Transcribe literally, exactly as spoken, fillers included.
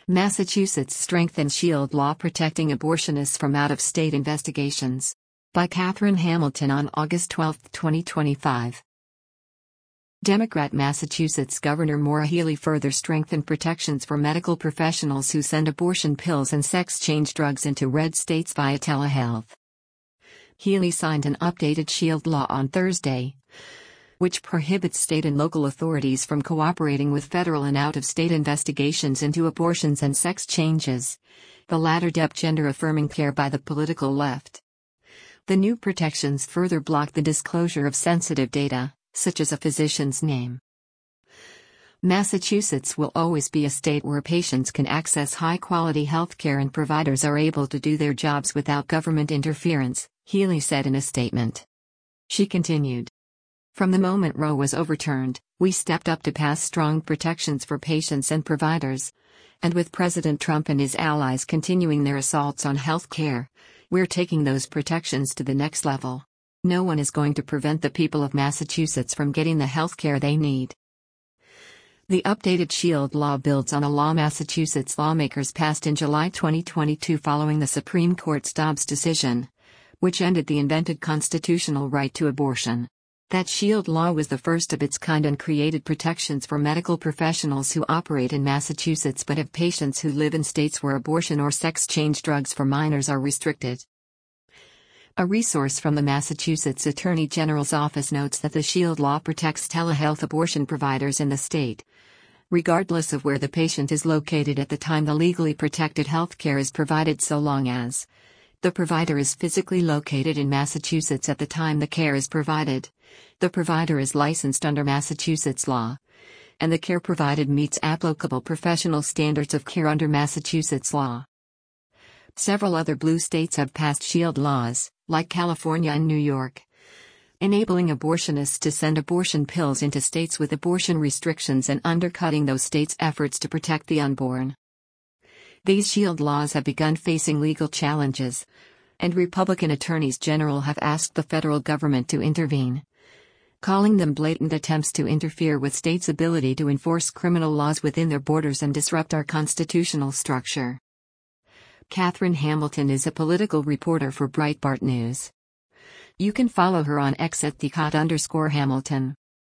Massachusetts strengthens shield law protecting abortionists from out-of-state investigations. By Catherine Hamilton on August twelfth, twenty twenty-five. Democrat Massachusetts Governor Maura Healey further strengthened protections for medical professionals who send abortion pills and sex-change drugs into red states via telehealth. Healey signed an updated shield law on Thursday, which prohibits state and local authorities from cooperating with federal and out-of-state investigations into abortions and sex changes, the latter dubbed gender-affirming care by the political left. The new protections further block the disclosure of sensitive data, such as a physician's name. Massachusetts will always be a state where patients can access high-quality health care and providers are able to do their jobs without government interference, Healey said in a statement. She continued. From the moment Roe was overturned, we stepped up to pass strong protections for patients and providers. And with President Trump and his allies continuing their assaults on health care, we're taking those protections to the next level. No one is going to prevent the people of Massachusetts from getting the health care they need. The updated Shield law builds on a law Massachusetts lawmakers passed in July twenty twenty-two following the Supreme Court's Dobbs decision, which ended the invented constitutional right to abortion. That Shield law was the first of its kind and created protections for medical professionals who operate in Massachusetts but have patients who live in states where abortion or sex-change drugs for minors are restricted. A resource from the Massachusetts Attorney General's office notes that the Shield law protects telehealth abortion providers in the state, regardless of where the patient is located at the time the legally protected health care is provided, so long as the provider is physically located in Massachusetts at the time the care is provided, the provider is licensed under Massachusetts law, and the care provided meets applicable professional standards of care under Massachusetts law. Several other blue states have passed Shield laws, like California and New York, enabling abortionists to send abortion pills into states with abortion restrictions and undercutting those states' efforts to protect the unborn. These Shield laws have begun facing legal challenges, and Republican attorneys general have asked the federal government to intervene, calling them blatant attempts to interfere with states' ability to enforce criminal laws within their borders and disrupt our constitutional structure. Catherine Hamilton is a political reporter for Breitbart News. You can follow her on X at thecot underscore Hamilton.